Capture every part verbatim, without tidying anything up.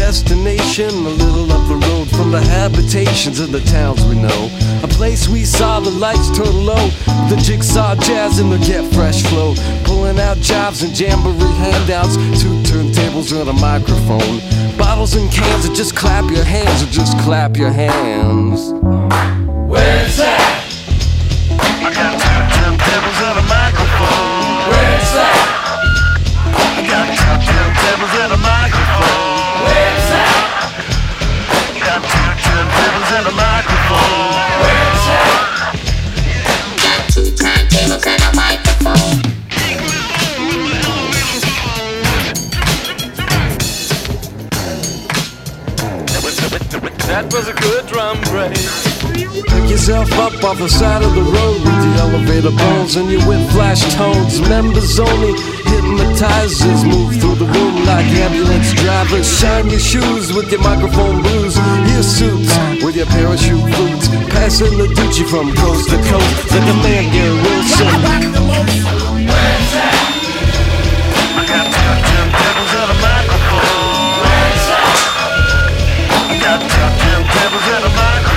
destination, a little up the road from the habitations of the towns we know. A place we saw the lights turn low, the jigsaw jazz and the get fresh flow, pulling out jobs and jamboree handouts, two turntables and a microphone, bottles and cans, and just clap your hands, or just clap your hands. Where's that? I got two turntables and a microphone. Where's that? I got two turntables and a microphone. Where's that? I got two turntables and a microphone. Where's that? Got two turntables and a microphone. That was a good drum break. Pick yourself up off the side of the road with the elevator bones and your with flash tones. Members only, hypnotizers move through the room like ambulance drivers. Shine your shoes with your microphone blues, your suits with your parachute boots, passing the Gucci from coast to coast like a man Gary Wilson. Where's that? I got two turntables and a microphone. Where's that? I got two turntables and a microphone.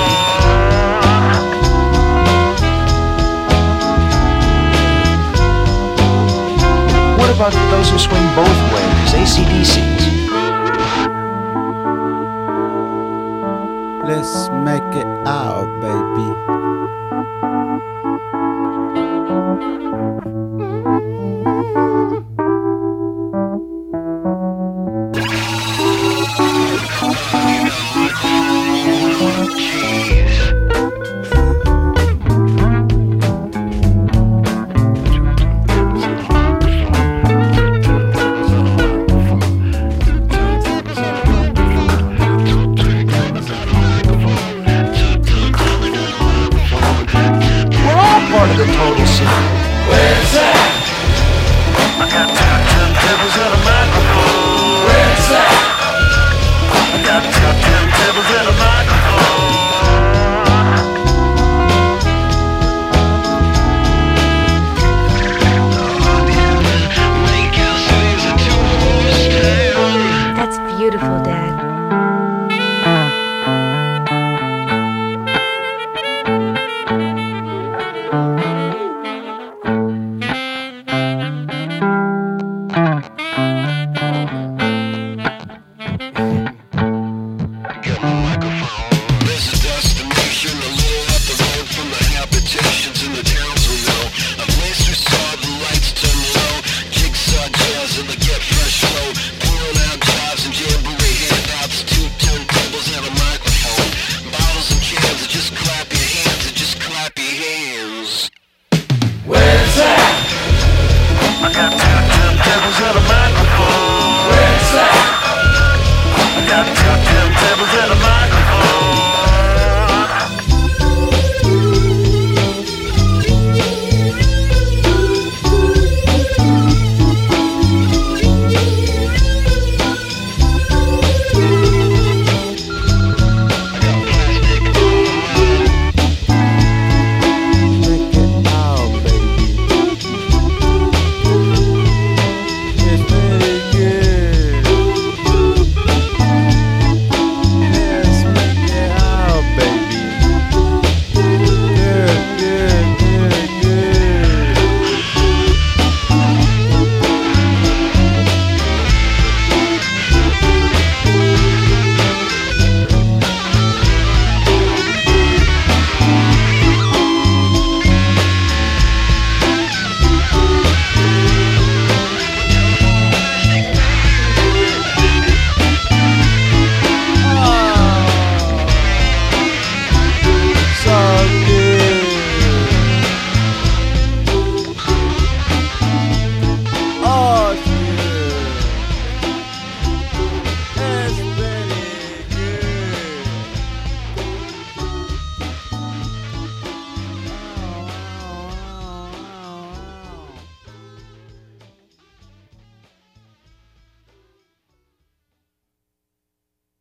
What about those who swing both ways, A C D Cs? Let's make it out, baby.